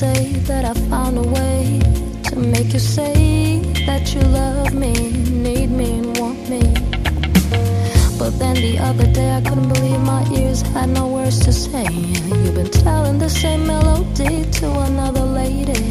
say that I found a way to make you say that you love me, need me and want me. But then the other day I couldn't believe my ears had no words to say. You've been telling the same melody to another lady.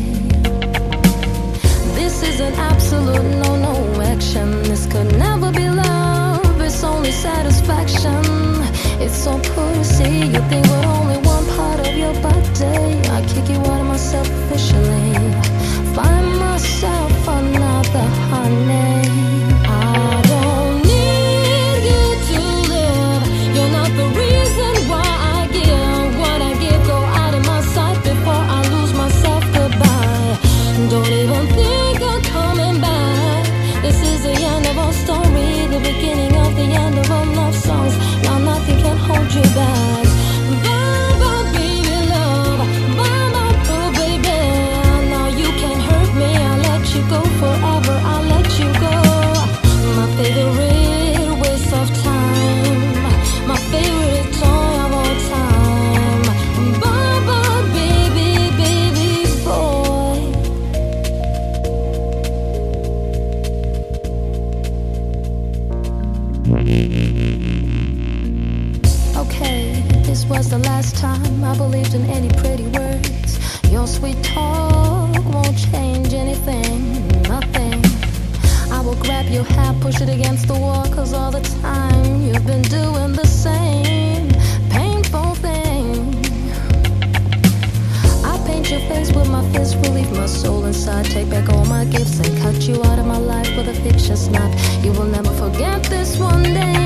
This is an absolute no-no action. This could never be love, it's only satisfaction. It's so pussy, you think with only one part of your body I kick you out of myself officially. Find myself another honey. I don't need you to live. You're not the reason why I give what I give. Go out of my sight before I lose myself. Goodbye. Don't even think of coming back. This is the end of our story, the beginning of the end of our love songs. Now nothing can hold you back. Bye bye baby love, bye bye boo baby. Now you can't hurt me, I'll let you go forever, I'll let you go. My favorite waste of time, my favorite toy of all time. Bye bye baby, baby boy. Okay, this was the last time I believed in any pretty words. Your sweet talk won't change anything, nothing. I will grab your hat, push it against the wall, cause all the time you've been doing the same painful thing. I paint your face with my fist, relieve my soul inside, take back all my gifts and cut you out of my life with a vicious knife. You will never forget this one day.